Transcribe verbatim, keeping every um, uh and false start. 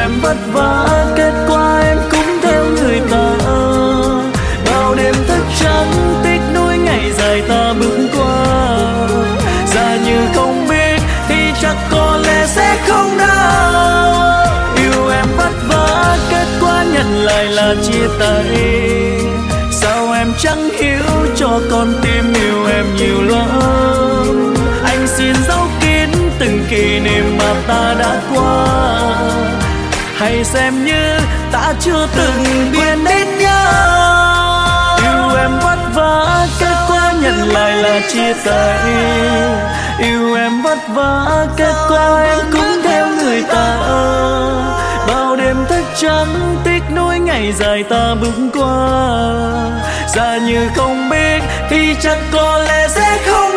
em vất vả, kết quả em cũng theo người ta. Bao đêm thức trắng tích nuối ngày dài ta bước qua. Giả như không biết thì chắc có lẽ sẽ không đau. Yêu em vất vả, kết quả nhận lại là chia tay. Sao em chẳng hiểu cho con tim yêu em nhiều lắm. Anh xin giấu kín từng kỷ niệm mà ta đã qua. Hãy xem như ta chưa từng quên đến nhau. Yêu em vất vả, kết quả nhận lại là chia tay. Yêu em vất vả, kết quả em cũng theo người ta. Bao đêm thức trắng tích nuối ngày dài ta bước qua. Giả như không biết thì chắc có lẽ sẽ không